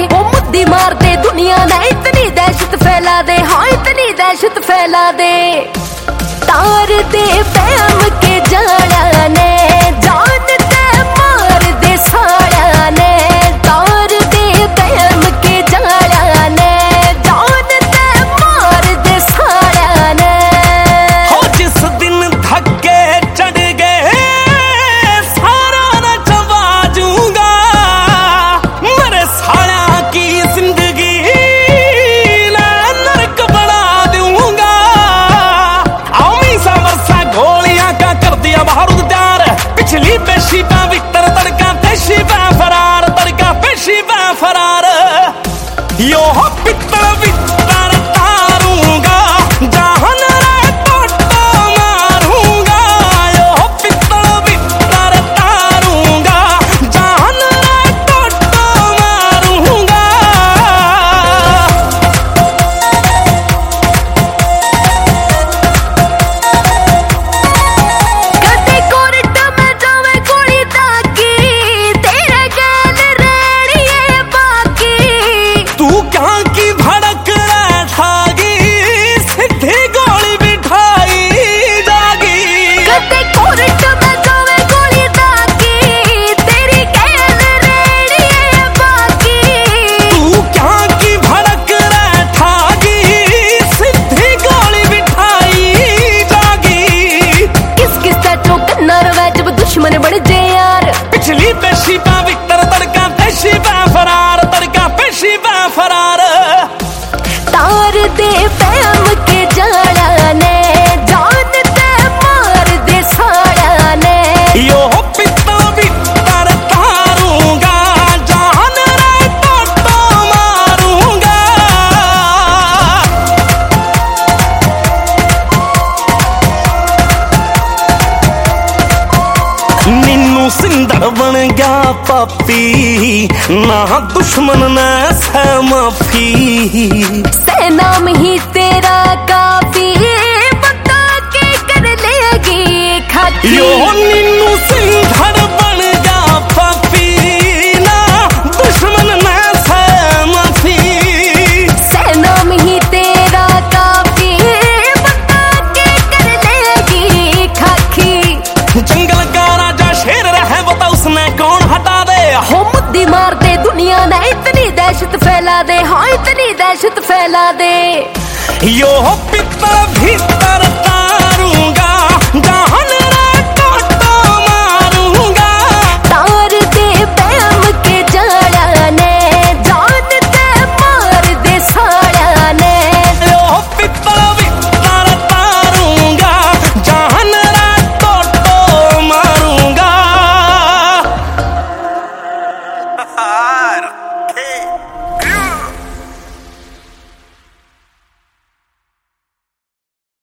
वो मुद्दी मार दे दुनिया ने, इतनी दहशत फैला दे, हाँ इतनी दहशत फैला दे। तार दे बैम के जाड़ा ने, जान दे मार दे साड़ा ने। तार दे बैम के जाड़ा ने, जान दे मार दे साड़ा ने। हो जिस दिन धक्के चढ़ गए सारा न चबा जूंगा, मेरे साड़ा की जिंदगी नरक बना दूंगा। आमी सा वर्षा गोलियां का कर दिया बारूद तैयार, पिछली पेशी पा विक्टर तड़का पेशी पा फरार, तड़का पेशी पा फरार। यो हो पित्तल विक्टर तारूंगा, जहान रे टोटो मारूंगा। यो हो पित्तल विक्टर तारूंगा, जहान रे टोटो मारूंगा। कदे कोर्ट में जावे गोली ताकी, तेरे गैल रेड़िए बाकी। तू क्या की भड़क ठागी, सीधी गोली बिठाई जागी। कदे कोर्ट में जावे गोली ताकी, तेरी गैल रेड़िए बाकी। तू क्या की भड़क ठागी, सीधी गोली बिठाई जागी। किस किस का चौकन्ना रवै जब दुश्मन बढ़ जे यार। पिछली पेशी पा विक्टर तड़का पेशी पा फरार, तड़का पेशी पा फरार। तार दे बैम के जाड़ा ने, जान दे मार दे साड़ा ने। यो हो पित्तल विक्टर तारूंगा, जान रे टोटो मारूंगा। नीनू सिंदर बन गया पापी, ना दुश्मन ने सह माफी। सहना में ही तेरा काफी, बता के कर लेगी खाकी। यो नीनू सिंदर बन गया पापी, ना दुश्मन ने सह माफी। सहना में ही तेरा काफी, बता के कर लेगी खाकी। जंगल का राजा शेर रहे वो तो उसने कौन हटा दे। हो मुद्दी मार दे दुनिया ने, इतनी दहशत फैला दे, हाँ इतनी दहशत फैला दे। यो हो पित्तल भीतर